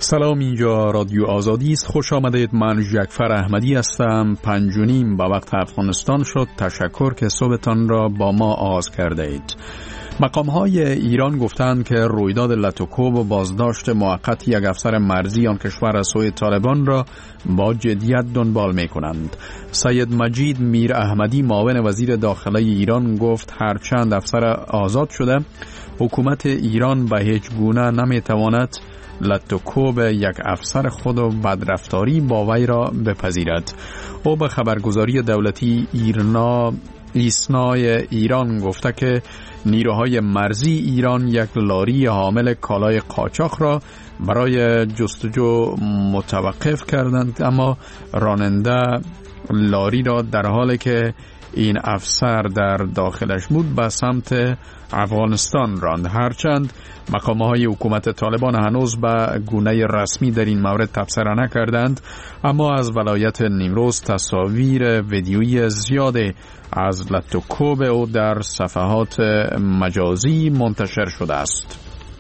سلام، اینجا رادیو آزادی است. خوش آمدید. من جعفر احمدی هستم. 5:30 به وقت افغانستان شد. تشکر که صبحتان را با ما آغاز کرده اید. مقام‌های ایران گفتند که رویداد لاتوکوب و بازداشت موقت یک افسر مرزی آن کشور از سوی طالبان را با جدیت دنبال می‌کنند. سید مجید میر احمدی معاون وزیر داخله ایران گفت هرچند افسر آزاد شده، حکومت ایران به هیچ گونه نمی‌تواند لاتوکوب یک افسر خود و بدرفتاری با وی را بپذیرد. او به خبرگزاری دولتی ایسنای ایران گفته که نیروهای مرزی ایران یک لاری حامل کالای قاچاق را برای جستجو متوقف کردند، اما راننده لاری را در حالی که این افسر در داخلش بود به سمت افغانستان راند. هرچند مقام‌های حکومت طالبان هنوز به گونه رسمی در این مورد تبصره نکردند، اما از ولایت نیمروز تصاویر ویدیویی زیادی از لاتوکوب او در صفحات مجازی منتشر شده است.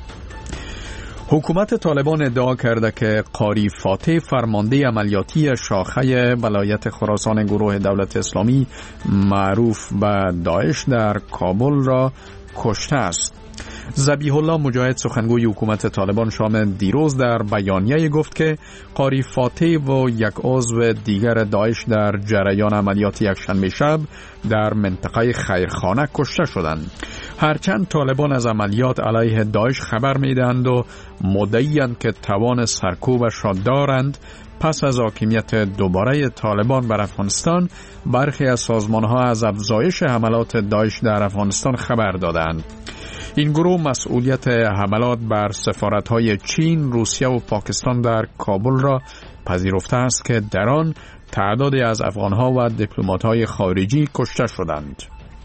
حکومت طالبان ادعا کرده که قاری فاتح فرمانده عملیاتی شاخه ولایت خراسان گروه دولت اسلامی معروف به داعش در کابل را کشته است. ذبیح الله مجاهد سخنگوی حکومت طالبان شام دیروز در بیانیه گفت که قاری فاتح و یک عضو دیگر داعش در جریان عملیات یکشنبه شب در منطقه خیرخانه کشته شدند. هرچند طالبان از عملیات علیه داعش خبر میدهند و مدعی‌اند که توان سرکوبش را دارند، پس از حاکمیت دوباره طالبان بر افغانستان برخی از سازمان‌ها از افزایش حملات داعش در افغانستان خبر دادند. این گروه مسئولیت حملات بر سفارت‌های چین، روسیه و پاکستان در کابل را پذیرفته است که در آن تعدادی از افغان‌ها و دیپلمات‌های خارجی کشته شدند.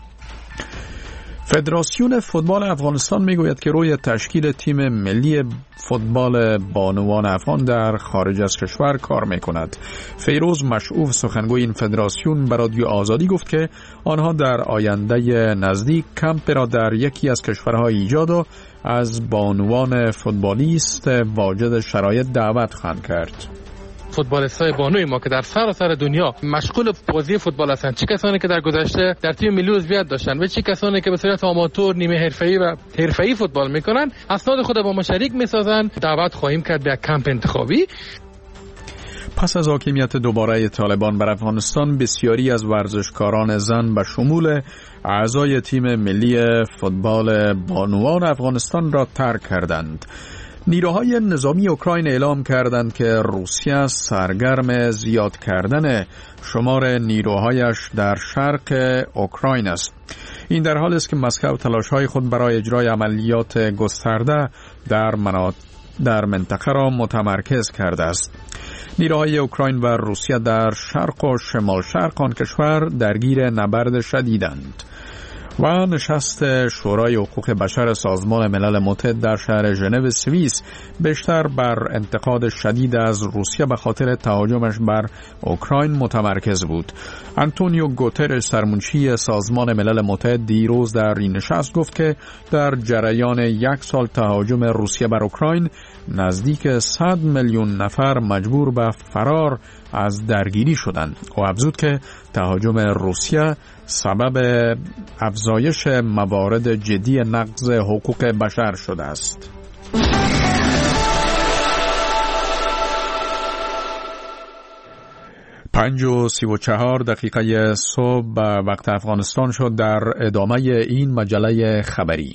فدراسیون فوتبال افغانستان میگوید که روی تشکیل تیم ملی فوتبال بانوان افغان در خارج از کشور کار میکند. فیروز مشعوف سخنگوی این فدراسیون به رادیو آزادی گفت که آنها در آینده نزدیک کمپ را در یکی از کشورها ایجاد و از بانوان فوتبالیست واجد شرایط دعوت خواهند کرد. فوتبالیستای بانوی ما که در سراسر دنیا مشغول بازی فوتبال هستند، چه کسانی که در گذشته در تیم ملی عضویت داشتند و چه کسانی که به صورت آماتور، نیمه حرفه‌ای و حرفه‌ای فوتبال میکنند، اسناد خود با ما شریک میسازند. دعوت خواهیم کرد به یک کمپ انتخابی. پس از حاکمیت دوباره طالبان بر افغانستان، بسیاری از ورزشکاران زن به شمول اعضای تیم ملی فوتبال بانوان افغانستان را ترک کردند. نیروهای نظامی اوکراین اعلام کردند که روسیه سرگرم زیاد کردن شمار نیروهایش در شرق اوکراین است. این در حالی است که مسکو تلاش‌های خود برای اجرای عملیات گسترده در منطقه را متمرکز کرده است. نیروهای اوکراین و روسیه در شرق و شمال شرق آن کشور درگیر نبرد شدیدند و نشست شورای حقوق بشر سازمان ملل متحد در شهر ژنو سوئیس بیشتر بر انتقاد شدید از روسیه به خاطر تهاجمش بر اوکراین متمرکز بود. آنتونیو گوترش سرمنشی سازمان ملل متحد دیروز در این نشست گفت که در جریان 1 سال تهاجم روسیه بر اوکراین نزدیک 100 میلیون نفر مجبور به فرار از درگیری شدند. او افزود که تهاجم روسیه سبب افزایش موارد جدی نقض حقوق بشر شده است. 5:34 صبح به وقت افغانستان شد. در ادامه این مجله خبری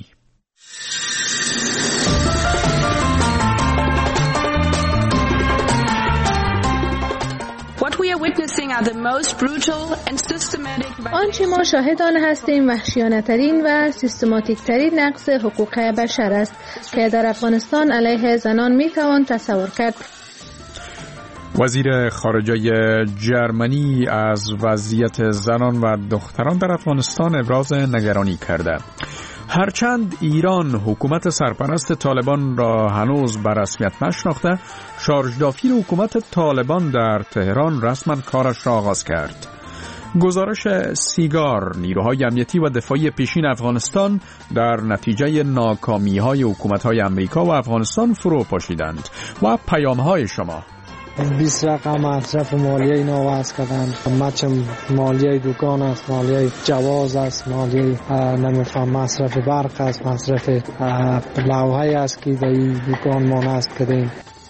آنچه ما شاهد آن هستیم وحشیانه‌ترین و سیستماتیک‌ترین نقض حقوق بشر است که در افغانستان علیه زنان میتوان تصور کرد. وزیر خارجه جرمنی از وضعیت زنان و دختران در افغانستان ابراز نگرانی کرده. هرچند ایران حکومت سرپرست طالبان را هنوز به رسمیت نشناخته، شارژ دافیر حکومت طالبان در تهران رسما کارش را آغاز کرد. گزارش سیگار، نیروهای امنیتی و دفاعی پیشین افغانستان در نتیجه ناکامی‌های حکومت‌های امریکا و افغانستان فرو پاشیدند و پیام‌های شما. 20 رقم مصرف مالیه نوعوض کردن، مچ مالیه دکان است، مالیه جواز است، مالیه مصرف برق است، مصرف لوحه است که در این دکان ما نصب کردیم.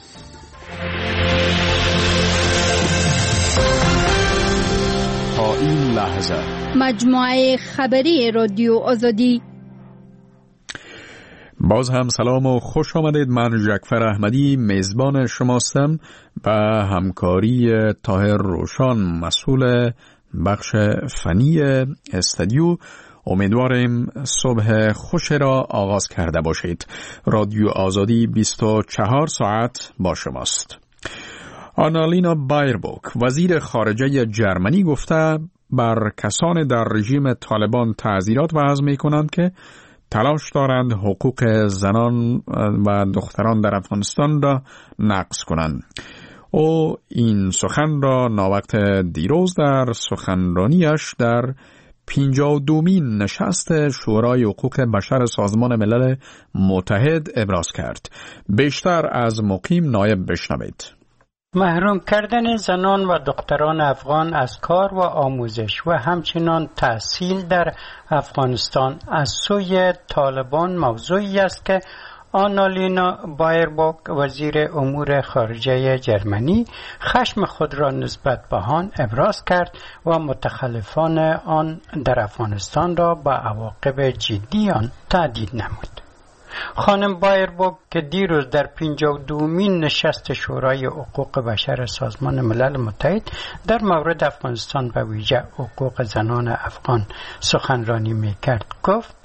تا این لحظه مجموعه خبری رادیو آزادی. باز هم سلام و خوش آمدید. من جعفر احمدی میزبان شماستم و همکاری طاهر روشان مسئول بخش فنی استودیو. امیدواریم صبح خوش را آغاز کرده باشید. رادیو آزادی 24 ساعت با شماست. آنالینا بایربوک وزیر خارجه جرمنی گفته بر کسان در رژیم طالبان تعزیرات وضع می کنند که تلاش دارند حقوق زنان و دختران در افغانستان را نقض کنند. او این سخن را ناوقت دیروز در سخنرانیش در 52مین نشست شورای حقوق بشر سازمان ملل متحد ابراز کرد. بیشتر از مقیم نایب بشنوید. محروم کردن زنان و دختران افغان از کار و آموزش و همچنین تحصیل در افغانستان از سوی طالبان موضوعی است که آنالینا بایربوک وزیر امور خارجه جرمنی خشم خود را نسبت به آن ابراز کرد و متخلفان آن در افغانستان را با عواقب جدی آن تهدید نمود. خانم بایربوک که دیروز در 52مین نشست شورای حقوق بشر سازمان ملل متحد در مورد افغانستان و ویژه حقوق زنان افغان سخنرانی می‌کرد گفت: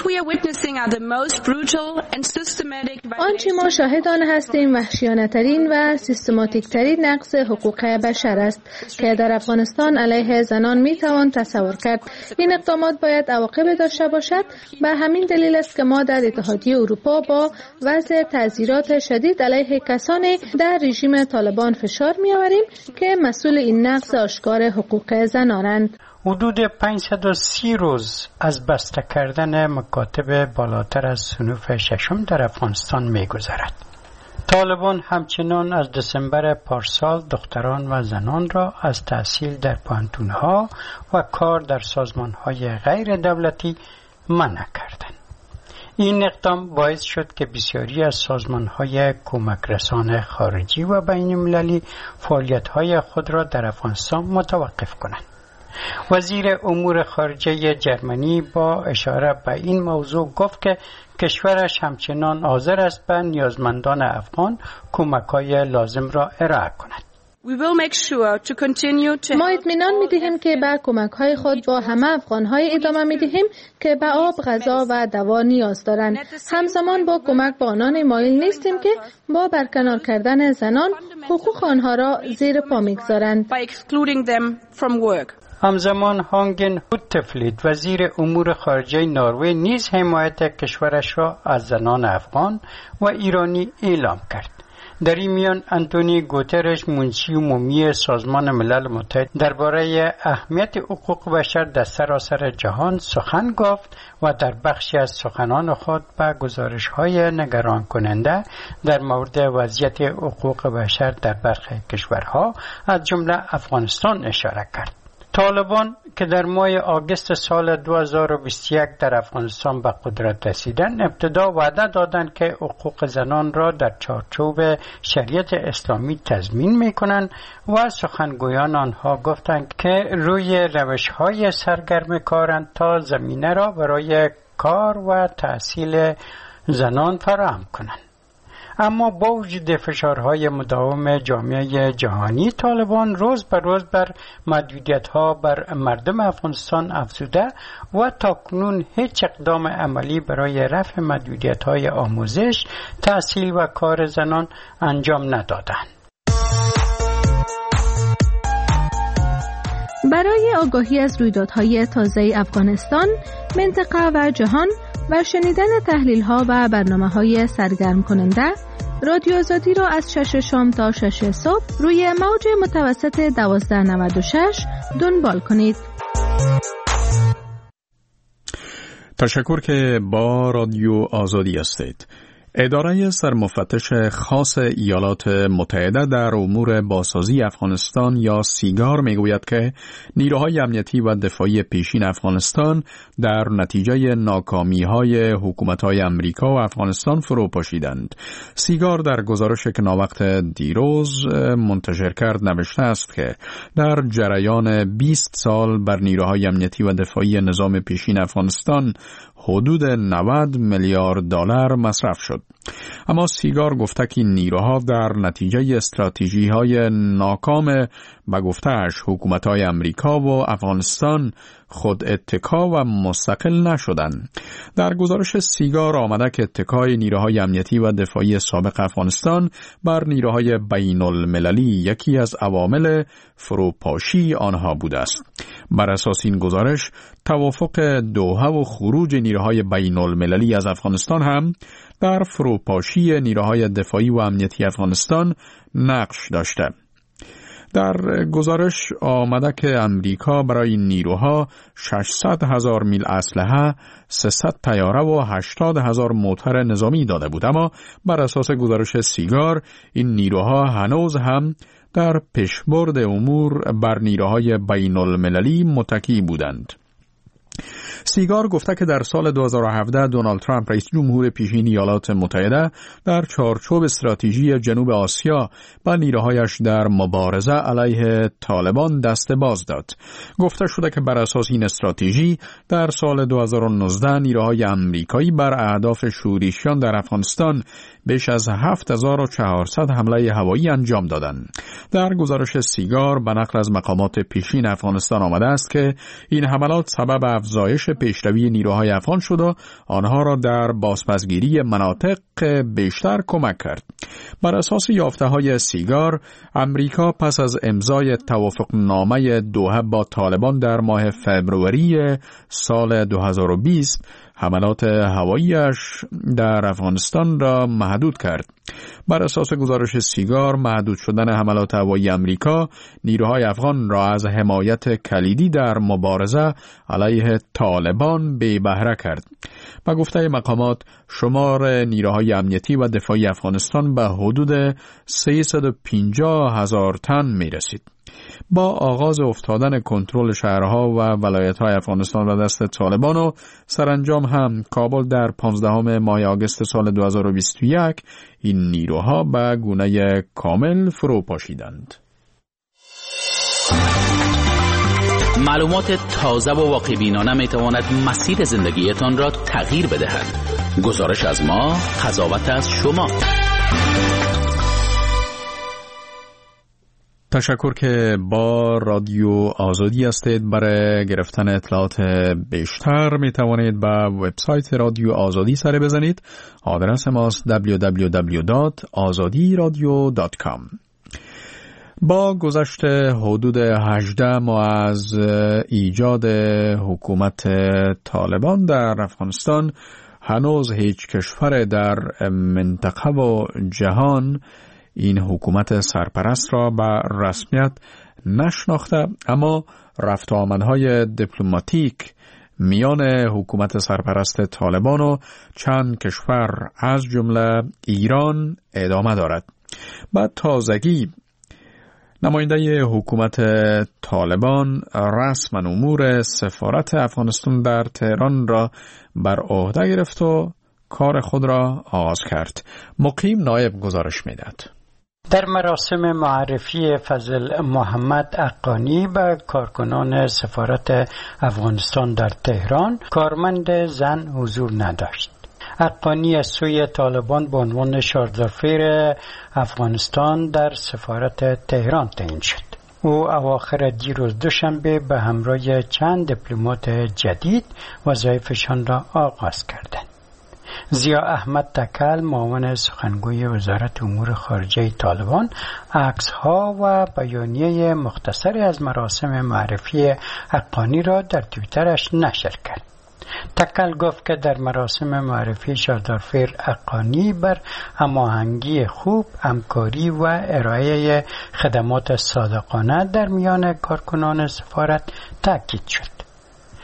آنچه ما شاهد آن هستیم وحشیانه‌ترین و سیستماتیک‌ترین نقض حقوق بشر است که در افغانستان علیه زنان می‌توان تصور کرد. این اقدامات باید عواقب داشته باشد. به همین دلیل است که ما در اتحادیه اروپا با وضع تعزیرات شدید علیه کسانی در رژیم طالبان فشار می‌آوریم که مسئول این نقض آشکار حقوق زنانند. حدود 530 روز از بسته کردن مکاتب بالاتر از صنوف ششم در افغانستان می‌گذرد. طالبان همچنان از دسامبر پارسال دختران و زنان را از تحصیل در پانتون‌ها و کار در سازمان‌های غیر دولتی منع کردند. این اقدام باعث شد که بسیاری از سازمان‌های کمک رسان خارجی و بین‌المللی فعالیت‌های خود را در افغانستان متوقف کنند. وزیر امور خارجه جرمنی با اشاره به این موضوع گفت که کشورش همچنان حاضر است به نیازمندان افغان کمک‌های لازم را ارائه کند. ما اطمینان می‌دهیم که به کمک‌های خود با همه افغان‌های ادامه می‌دهیم که به آب، غذا و دوا نیاز دارند. همزمان با کمک به آنان مایل نیستیم که با برکنار کردن زنان حقوق آنها را زیر پا می‌گذارند. همزمان هانگن هوتفلید وزیر امور خارجه نروژ نیز حمایت کشورش را از زنان افغان و ایرانی اعلام کرد. در این میان انتونی گوترش منشی عمومی سازمان ملل متحد درباره اهمیت حقوق بشر در سراسر جهان سخن گفت و در بخشی از سخنان خود به گزارش‌های نگران کننده در مورد وضعیت حقوق بشر در برخی کشورها از جمله افغانستان اشاره کرد. طالبان که در ماه آگوست سال 2021 در افغانستان به قدرت رسیدند، ابتدا وعده دادند که حقوق زنان را در چارچوب شریعت اسلامی تضمین می‌کنند و سخنگویان آنها گفتند که روی روش‌های سرگرم کارند تا زمینه را برای کار و تحصیل زنان فراهم کنند. اما با وجود فشارهای مداوم جامعه جهانی، طالبان روز به روز بر محدودیت‌ها بر مردم افغانستان افزوده و تاکنون هیچ اقدام عملی برای رفع محدودیت‌های آموزش، تحصیل و کار زنان انجام ندادند. برای آگاهی از رویدادهای تازه افغانستان، منطقه و جهان و شنیدن تحلیل‌ها و برنامه‌های سرگرم کننده، رادیو آزادی را از 6 شام تا 6 صبح روی موج متوسط 1296 دنبال کنید. تشکر که با رادیو آزادی هستید. اداره سرمفتش خاص ایالات متحده در امور بازسازی افغانستان یا سیگار میگوید که نیروهای امنیتی و دفاعی پیشین افغانستان در نتیجه ناکامی‌های حکومت‌های امریکا و افغانستان فرو پاشیدند. سیگار در گزارش که ناوقت دیروز منتشر کرد نوشته است که در جریان 20 سال بر نیروهای امنیتی و دفاعی نظام پیشین افغانستان حدود 90 میلیارد دلار مصرف شد. اما سیگار گفته که نیروها در نتیجه استراتژی‌های ناکام به گفته‌اش حکومت‌های امریکا و افغانستان خود اتکا و مستقل نشدند. در گزارش سیگار آمده که اتکای نیروهای امنیتی و دفاعی سابق افغانستان بر نیروهای بین المللی یکی از عوامل فروپاشی آنها بوده است. بر اساس این گزارش توافق دوحه و خروج نیروهای بین المللی از افغانستان هم در فروپاشی نیروهای دفاعی و امنیتی افغانستان نقش داشته. در گزارش آمده که امریکا برای نیروها 600,000 میل اسلحه، 300 طیاره و 80,000 موتر نظامی داده بود، اما بر اساس گزارش سیگار این نیروها هنوز هم در پیشبرد امور بر نیروهای بین المللی متکی بودند. سیگار گفته که در سال 2017 دونالد ترامپ رئیس جمهور پیشین ایالات متحده در چارچوب استراتژی جنوب آسیا با نیروهایش در مبارزه علیه طالبان دست باز داد. گفته شده که بر اساس این استراتژی در سال 2019 نیروهای امریکایی بر اهداف شورشیان در افغانستان بیش از 7400 حمله هوایی انجام دادند. در گزارش سیگار به نقل از مقامات پیشین افغانستان آمده است که این حملات سبب افزایش پیشروی نیروهای افغان شد و آنها را در بازپسگیری مناطق بیشتر کمک کرد. بر اساس یافته‌های سیگار، امریکا پس از امضای توافقنامه دوحه با طالبان در ماه فوریه سال 2020 حملات هواییش در افغانستان را محدود کرد. بر اساس گزارش سیگار، محدود شدن حملات هوایی امریکا نیروهای افغان را از حمایت کلیدی در مبارزه علیه طالبان بی بهره کرد. با گفته مقامات، شمار نیروهای امنیتی و دفاعی افغانستان به حدود 350,000 تن می رسید. با آغاز افتادن کنترل شهرها و ولایت‌های افغانستان را دست طالبان و سرانجام هم کابل در 15 ماه آگوست سال 2021 این نیروها به گونه کامل فرو پاشیدند. معلومات تازه و واقع بینانه می تواند مسیر زندگیتان را تغییر بدهد. گزارش از ما، قضاوت از شما. تشکر که با رادیو آزادی هستید. برای گرفتن اطلاعات بیشتر می توانید به وبسایت رادیو آزادی سر بزنید. آدرس ماست www.azadiradio.com. با گذشت حدود 18 ماه از ایجاد حکومت طالبان در افغانستان، هنوز هیچ کشور در منطقه و جهان این حکومت سرپرست را به رسمیت نشناخته، اما رفت و آمدهای دیپلماتیک میان حکومت سرپرست طالبان و چند کشور از جمله ایران ادامه دارد. با تازگی نماینده حکومت طالبان رسما امور سفارت افغانستان در تهران را بر عهده گرفت و کار خود را آغاز کرد. مقیم نایب گزارش می‌دهد. در مراسم معرفی فضل محمد اقانی به کارکنان سفارت افغانستان در تهران، کارمند زن حضور نداشت. اقانی از سوی طالبان به عنوان شاردارفیر افغانستان در سفارت تهران تعیین شد. او اواخر دیروز دوشنبه به همراه چند دیپلمات جدید وظایفشان را آغاز کردند. ضیا احمد تکل، معاون سخنگوی وزارت امور خارجه طالبان، عکس‌ها و بیانیه مختصری از مراسم معرفی حقانی را در توییترش نشر کرد. تکل گفت که در مراسم معرفی شاردارفیر حقانی بر هماهنگی خوب، همکاری و ارائه خدمات صادقانه در میان کارکنان سفارت تاکید شد.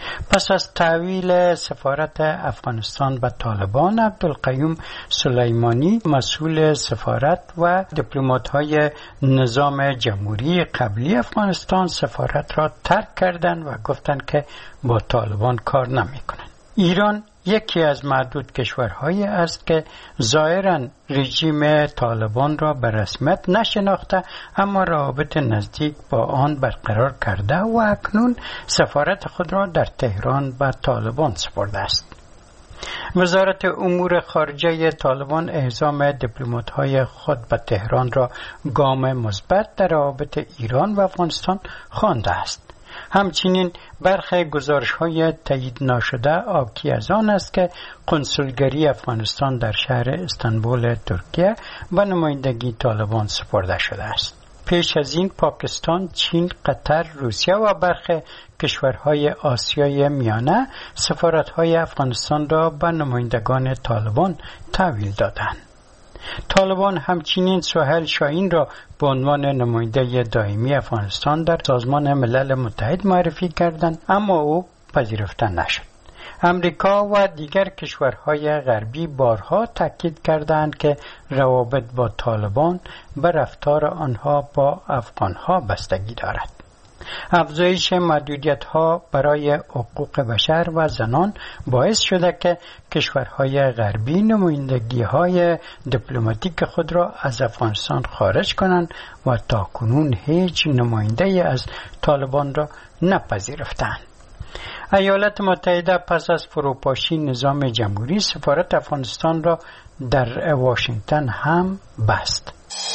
پس از تحویل سفارت افغانستان به طالبان، عبدالقیوم سلیمانی مسئول سفارت و دیپلمات‌های نظام جمهوری قبلی افغانستان سفارت را ترک کردند و گفتند که با طالبان کار نمی‌کنند. ایران یکی از معدود کشورهایی است که ظاهراً رژیم طالبان را به رسمیت نشناخته اما روابط نزدیک با آن برقرار کرده و اکنون سفارت خود را در تهران به طالبان سپرده است. وزارت امور خارجه طالبان اعزام دیپلمات‌های خود به تهران را گام مثبت در روابط ایران و افغانستان خوانده است. همچنین برخی گزارش‌های تایید نشده حاکی از آن است که کنسولگری افغانستان در شهر استانبول ترکیه به نمایندگی طالبان سپرده شده است. پیش از این پاکستان، چین، قطر، روسیه و برخی کشورهای آسیای میانه سفارت‌های افغانستان را به نمایندگان طالبان تحویل دادند. طالبان همچنین سهیل شاهین را به عنوان نماینده دائمی افغانستان در سازمان ملل متحد معرفی کردند اما او پذیرفته نشد. امریکا و دیگر کشورهای غربی بارها تاکید کردند که روابط با طالبان به رفتار آنها با افغانها بستگی دارد. افزایش محدودیت‌ها برای حقوق بشر و زنان باعث شده که کشورهای غربی نمایندگی‌های دیپلماتیک خود را از افغانستان خارج کنند و تاکنون هیچ نماینده از طالبان را نپذیرفتند. ایالات متحده پس از فروپاشی نظام جمهوری سفارت افغانستان را در واشنگتن هم بست.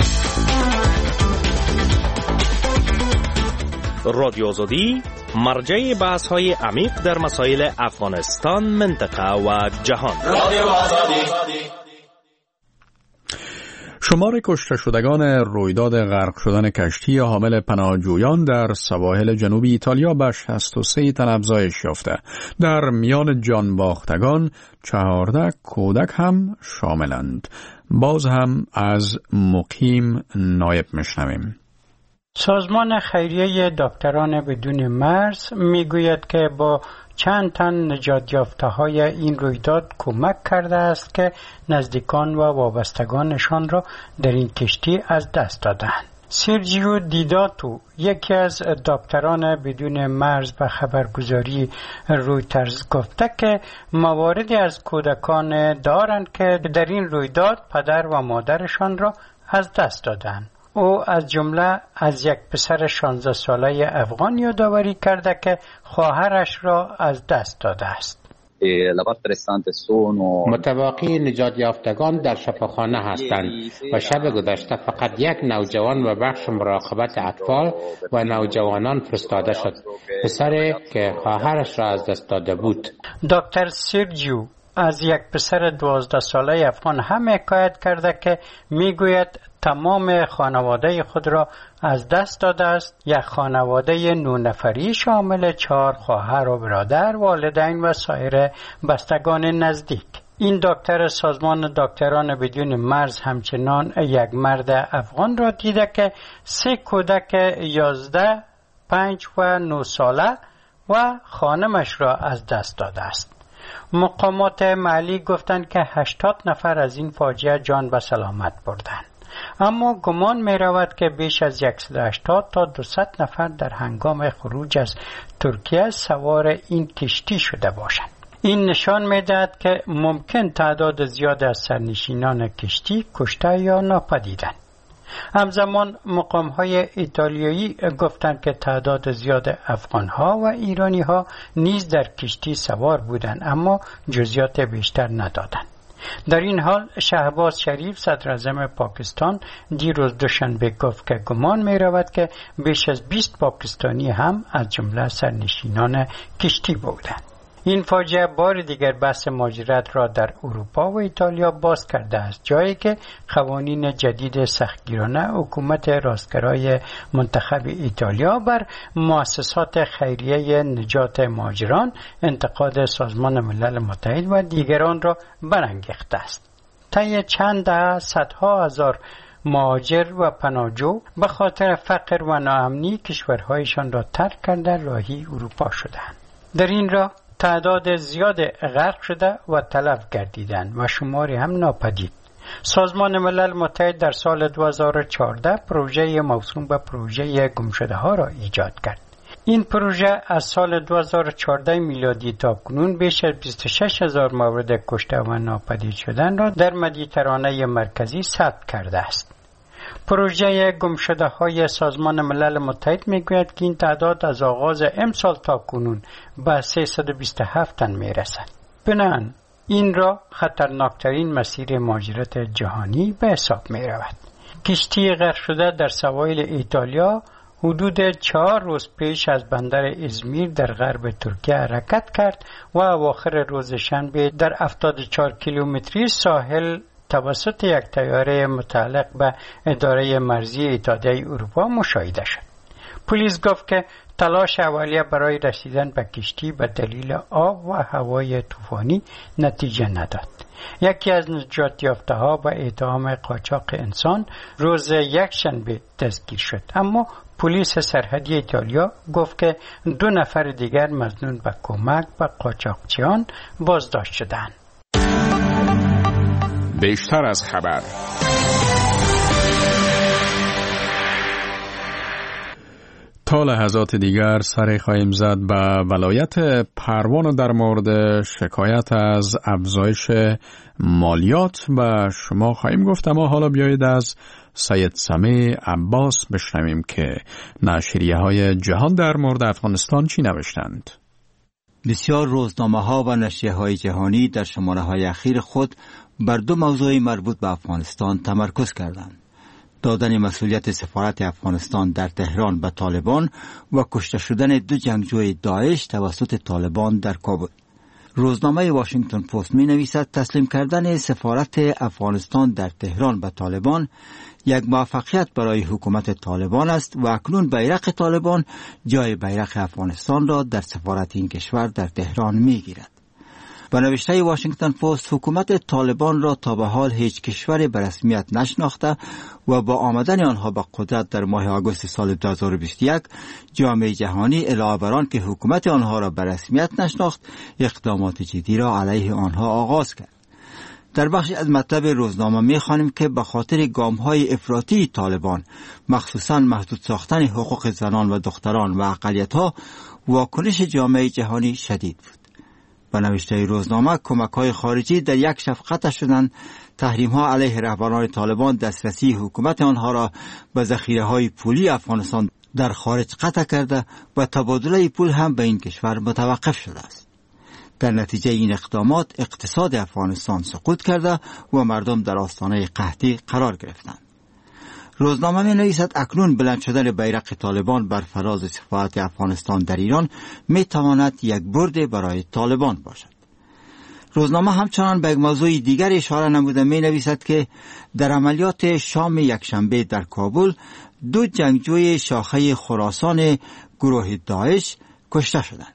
رادیو آزادی مرجع بحث‌های عمیق در مسائل افغانستان، منطقه و جهان. رادیو آزادی. شمار کشته شدگان رویداد غرق شدن کشتی حامل پناهجویان در سواحل جنوبی ایتالیا به 63 تن افزایش یافته. در میان جان باختگان 14 کودک هم شاملند. باز هم از مقیم نایب میشنویم. سازمان خیریه دکتران بدون مرز میگوید که با چند تن نجات یافته‌های این رویداد کمک کرده است که نزدیکان و وابستگانشان را در این کشتی از دست دادند. سرجیو دیداتو، یکی از دکتران بدون مرز به خبرگزاری رویترز گفته که مواردی از کودکان دارند که در این رویداد پدر و مادرشان را از دست دادند. او از جمله از یک پسر 16 ساله افغان یادآوری کرده که خواهرش را از دست داده است. متباقی نجات یافتگان در شفاخانه هستند و شب گذشته فقط یک نوجوان و بخش مراقبت اطفال و نوجوانان فرستاده شد، پسری که خواهرش را از دست داده بود. دکتر سرجیو از یک پسر 12 ساله افغان هم حکایت کرده که میگوید تمام خانواده خود را از دست داده است. یک خانواده 9 نفری شامل 4 خواهر و برادر، والدین و سایر بستگان نزدیک. این دکتر سازمان دکتران بدون مرز همچنان یک مرد افغان را دیده که 3 کودک 11، 5 و 9 ساله و خانمش را از دست داده است. مقامات محلی گفتند که 80 نفر از این فاجعه جان به سلامت بردند. اما گمان می رود که بیش از 180 تا 200 نفر در هنگام خروج از ترکیه سوار این کشتی شده باشند. این نشان می دهد که ممکن تعداد زیاد از سرنشینان کشتی کشته یا ناپدیدند. همزمان مقام‌های ایتالیایی گفتند که تعداد زیاد افغان‌ها و ایرانی‌ها نیز در کشتی سوار بودند اما جزئیات بیشتر ندادند. در این حال شهباز شریف صدراعظم پاکستان دیروز دوشنبه گفت که گمان می رود که بیش از 20 پاکستانی هم از جمله سرنشینان کشتی بودند. این فاجعه بار دیگر بحث مهاجرت را در اروپا و ایتالیا باز کرده است، جایی که قوانین جدید سختگیرانه حکومت راستگرای منتخب ایتالیا بر مؤسسات خیریه نجات مهاجران، انتقاد سازمان ملل متحد و دیگران را برانگیخته است. طی چند دهه صدها هزار مهاجر و پناهجو به خاطر فقر و ناامنی کشورهایشان را ترک کرده راهی اروپا شدند. در این راه تعداد زیاد غرق شده و تلف گردیدند و شماری هم ناپدید. سازمان ملل متحد در سال 2014 پروژه موسوم به پروژه گمشده ها را ایجاد کرد. این پروژه از سال 2014 میلادی تا کنون بیش از 26,000 مورد کشته و ناپدید شدن را در مدیترانه مرکزی ثبت کرده است. پروژه گمشده های سازمان ملل متحد میگوید که این تعداد از آغاز امسال تا کنون به 327 تن میرسد. بنابراین این را خطرناکترین مسیر مهاجرت جهانی به حساب می رود. کشتی غرق شده در سواحل ایتالیا حدود 4 روز پیش از بندر ازمیر در غرب ترکیه حرکت کرد و اواخر روز شنبه در 74 کیلومتری ساحل توسط یک طیاره متعلق به اداره مرزی اتحادیه اروپا مشاهده شد. پلیس گفت که تلاش اولیه برای رسیدن به کشتی به دلیل آب و هوای طوفانی نتیجه نداد. یکی از نجات یافته ها به اتهام قاچاق انسان روز یکشنبه دستگیر شد، اما پلیس سرحدی ایتالیا گفت که 2 نفر دیگر مظنون به کمک به قاچاقچیان بازداشت شدند. بیشتر از خبر. تا لحظات دیگر سر خواهیم زد به ولایت پروان در مورد شکایت از افزایش مالیات و شما خواهیم گفت، اما حالا بیایید از سید سمیع عباس بشنویم که نشریه های جهان در مورد افغانستان چی نوشتند. بسیار روزنامه ها و نشریه های جهانی در شماره های اخیر خود بر 2 موضوع مربوط به افغانستان تمرکز کردند: دادن مسئولیت سفارت افغانستان در تهران به طالبان و کشته شدن 2 جنگجوی داعش توسط طالبان در کابل. روزنامه واشنگتن پست می نویسد تسلیم کردن سفارت افغانستان در تهران به طالبان یک موفقیت برای حکومت طالبان است و اکنون بیرق طالبان جای بیرق افغانستان را در سفارت این کشور در تهران می گیرد. به نوشته واشنگتن پست، حکومت طالبان را تا به حال هیچ کشوری به رسمیت نشناخته و با آمدن آنها به قدرت در ماه آگوست سال 2021 جامعه جهانی علاوه بر آن که حکومت آنها را به رسمیت نشناخت، اقدامات جدی را علیه آنها آغاز کرد. در بخشی از مطلب روزنامه می‌خوانیم که به خاطر گام‌های افراطی طالبان، مخصوصاً محدود ساختن حقوق زنان و دختران و اقلیت‌ها، واکنش جامعه جهانی شدید بود. به نوشته روزنامه، کمک‌های خارجی در یک شب شدند، تحریم‌ها علیه رهبران طالبان دسترسی حکومت آنها را به ذخیره‌های پولی افغانستان در خارج قطع کرده و تبادله پول هم به این کشور متوقف شده است. در نتیجه این اقدامات اقتصاد افغانستان سقوط کرده و مردم در آستانه قحطی قرار گرفتند. روزنامه می نویسد اکنون بلند شدن بیرق طالبان بر فراز سفارت افغانستان در ایران می تواند یک برد برای طالبان باشد. روزنامه همچنان به یک موضوع دیگر اشاره نموده می نویسد که در عملیات شام یکشنبه در کابل 2 جنگجوی شاخه خراسان گروه داعش کشته شدند.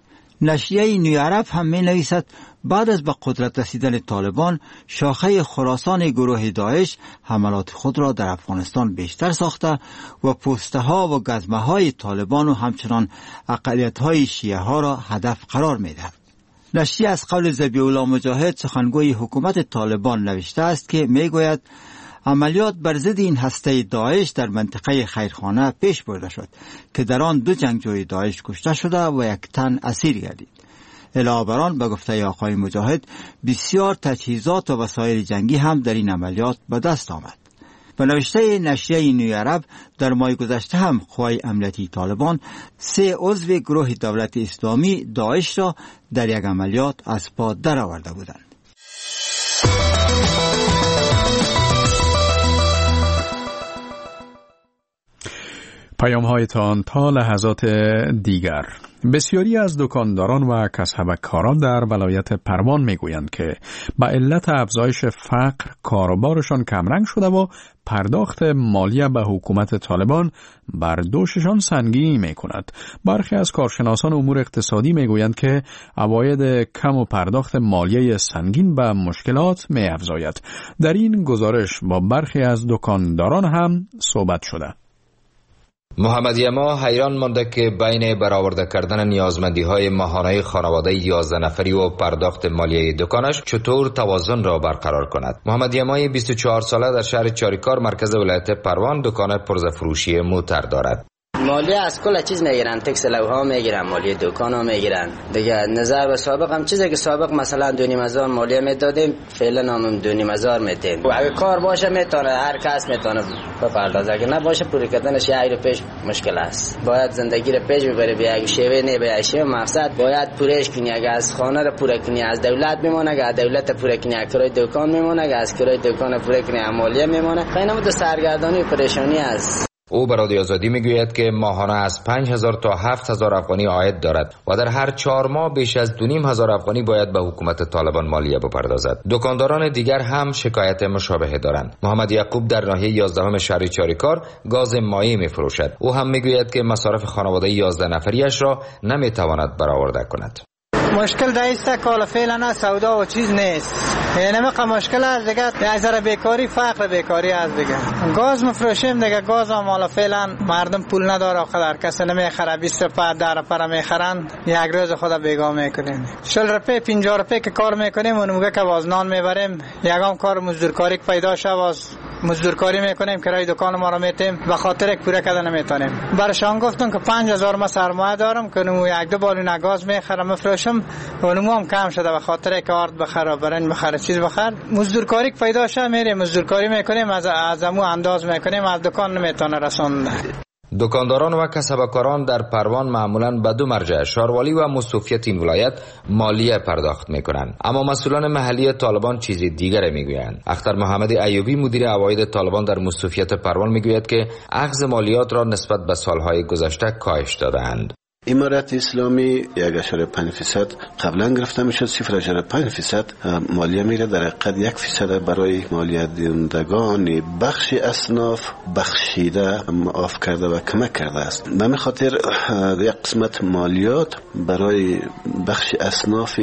نشریه نیویارپ هم می نویسد بعد از به قدرت رسیدن طالبان، شاخه خراسان گروه داعش حملات خود را در افغانستان بیشتر ساخته و پوسته ها و گزمه های طالبان و همچنان اقلیت های شیعه ها را هدف قرار می دهد. نشریه از قول ذبیح الله مجاهد، سخنگوی حکومت طالبان، نوشته است که می گوید عملیات بر ضد این هسته داعش در منطقه خیرخانه پیش برده شد که در آن 2 جنگجوی داعش کشته شده و 1 تن اسیر گردید. علاوه بر آن به گفته آقای مجاهد بسیار تجهیزات و وسایل جنگی هم در این عملیات به دست آمد. به نوشته نشریه نیویارپ، در ماه گذشته هم قوای امنیتی طالبان 3 عضو گروه دولت اسلامی داعش را در یک عملیات از پا درآورده بودند. پیام‌هایتان تا لحظات دیگر. بسیاری از دکانداران و کسبکاران در ولایت پروان میگویند که به علت افزایش فقر کاروبارشان کمرنگ شده و پرداخت مالیه به حکومت طالبان بر دوششان سنگین میکند. برخی از کارشناسان امور اقتصادی میگویند که عواید کم و پرداخت مالیه سنگین به مشکلات میافزاید. در این گزارش با برخی از دکانداران هم صحبت شده. محمد یما حیران مانده که بین برآورده کردن نیازمندی‌های ماهانه خانواده 11 نفری و پرداخت مالیه دکانش چطور توازن را برقرار کند. محمد یمای 24 ساله در شهر چاریکار مرکز ولایت پروان دکان پرزه فروشی موتر دارد. مالیه از کل چیز میگیرن، تکس لوها میگیرن، مالیه دکان ها میگیرن دیگه. نظر به سابق هم چیزی که سابق مثلا 2,500 مالیه میدادیم فعلا هم 2,500 میدیم. اگه کار باشه میتونه هر کس میتونه بپردازه، اگه نباشه پوری کردنش یه رو پیش مشکل است. باید زندگی رو پیش ببری، به شیوه نه به شیوه مقصد باید پورش کنی. اگه از خانه رو پوره کنی از دولت میمونه، اگه دولت پوره کنی از کرای دکان میمونه، اگه از کرای دکان پوره کنی مالیه میمونه. خیلی مدت سرگردانی و پریشانی است. او به رادیو آزادی میگوید که ماهانه از 5,000 تا 7,000 افغانی عاید دارد و در هر 4 ماه بیش از 2,500 افغانی باید به حکومت طالبان مالیه بپردازد. دکانداران دیگر هم شکایت مشابه دارند. محمد یعقوب در ناحیه 11 شهر چاریکار گاز مایع میفروشد. او هم میگوید که مصارف خانواده 11 نفریش را نمیتواند برآورده کند. مشکل دایسته که فعلا سودا و چیز نیست، یعنی مقا مشکل است دیگه. یک ذره بیکاری، فقر بیکاری است دیگه. گاز مفروشیم دیگه، گاز هم حالا فعلا مردم پول نداره، خدا کسی نمیخره. 20 روپیه 10 روپیه میخرن، یک روز خدا بیگاه میکنیم. 40 روپیه 50 روپیه که کار میکنیم اون موقع که وازنان میبریم، یگام کار مزدورکاری پیدا شه واز مزدورکاری میکنیم، کرای دکان ما رو میتیم، به خاطر یک پوره کردن نمیتونیم. برشان گفتم که 5,000 ما سرمایه دارم که نمو یک دو بالون گاز میخرم مفروشم، اونمو هم کم شده به خاطر که آرد بخره برن بخره چیز بخره. مزدورکاری پیدا شه میریم مزدورکاری میکنیم، از امو انداز میکنیم، از دکان نمیتونه رسوند. دکانداران و کسبکاران در پروان معمولاً به 2 مرجع شاروالی و مستوفیت این ولایت مالیه پرداخت میکنند، اما مسئولان محلی طالبان چیز دیگر میگویند. اختر محمد ایوبی مدیر عواید طالبان در مستوفیت پروان میگوید که اخذ مالیات را نسبت به سالهای گذشته کاهش دادند. امارت اسلامی 1.5% قبلا گرفته میشد، 0.5% مالیه میره، در حقیقت 1% برای مالیه دهندگان بخش اصناف بخشیده معاف کرده و کمک کرده است. به همین خاطر یک قسمت مالیات برای بخش اصناف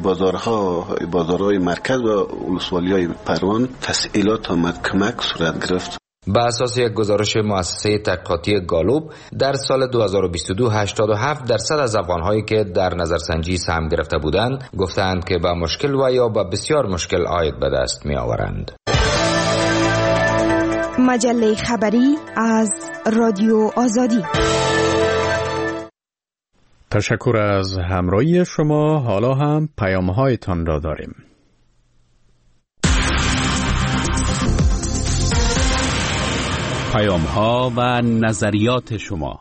بازارهای مرکز و ولسوالی‌های پروان تسهیلات آمد، کمک صورت گرفت. به اساس یک گزارش مؤسسه تحقیقاتی گالوب در سال 2022 87% از افغان‌هایی که در نظرسنجی سهم گرفته بودند گفتند که به مشکل و یا به بسیار مشکل عاید به دست می‌آورند. مجله خبری از رادیو آزادی. تشکر از همراهی شما. حالا هم پیام‌هایتان را داریم. پیام‌ها و نظریات شما.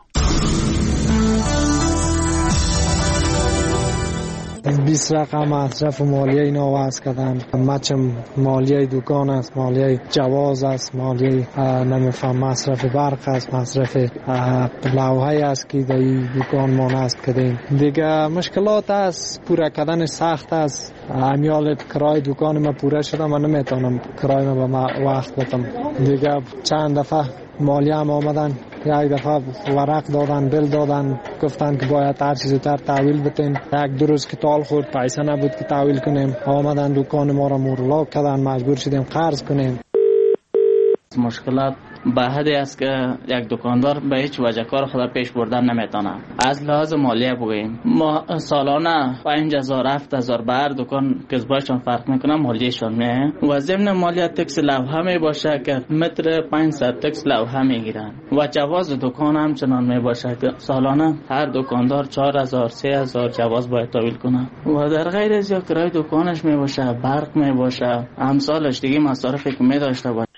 20 رقم مصرف مالیه اینا وضع کردن. مچم مالیه دکان است، مالیه جواز است، مالیه نمیفهم مصرف برق است، مصرف لوحه است که در دکان ما است کردیم. دیگه مشکلات است، پوره کردن سخت است. امیال کرای دکان ما پوره شده، من نمیتونم کرای ما به وقت بدم. دیگه چند دفعه مالیه هم آمدن، یک دفعه ورق دادن، بل دادن، گفتن که باید هر چیز زودتر تحویل بدین. 1-2 روز که تال خورد، پیسه نبود که تحویل کنیم. آمدن دکان ما را مورلاک کردن، مجبور شدیم قرض کنیم. مشکلات به حدی است که یک دکاندار به هیچ وجه کار خود پیش بردن نمیتونه. از لحاظ مالیه بگوییم، ما سالانه 5,000 7,000 به هر دکان که باشون فرق میکنه مالیهشون میه و ضمن مالیه تکس لوحه می باشه که متر 500 تکس لوحه میگیرن و جواز دکان هم چنان می باشه که سالانه هر دکاندار 4,000 3,000 جواز باید تحویل کنه و در غیر از یا کرای دکانش می باشه، برق می باشه، امثالش دیگه مصارفی که می داشته باشه.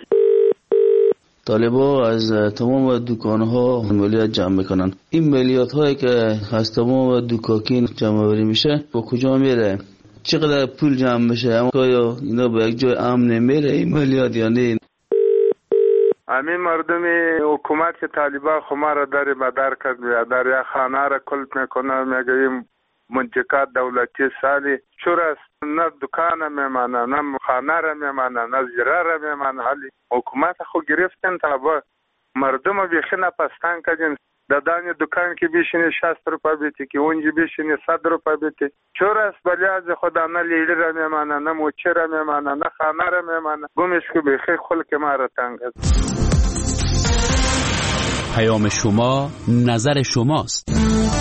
طالبا از تمام دکان‌ها مالیات جمع میکنن. این مالیات هایی که از تمام دکاکین جمع آوری میشه با کجا میره؟ چقدر پول جمع میشه؟ آیا اینا به یک جای امن میره این مالیات یا نه؟ همین مردم حکومت که طالبان خما را در مدار کرد، در یک خانه را کلت میکنه، میگه منطقه دولتی سالی چور است، نه دکان میمانه، نه خانه را میمانه، نه زیره را میمانه. حالی حکومت خو گرفتن تا با مردم بیخی نپستان کردن. دادن دکان که بیشینه 60 روپیه بیتی، که اونجا بیشینه 100 روپیه بیتی. چور است بلی از خدا نه لیلی را میمانه، نه موچه را میمانه، نه خانه را میمانه. گمش که بیخی خلق ما را تنگ است. پیام شما نظر شماست.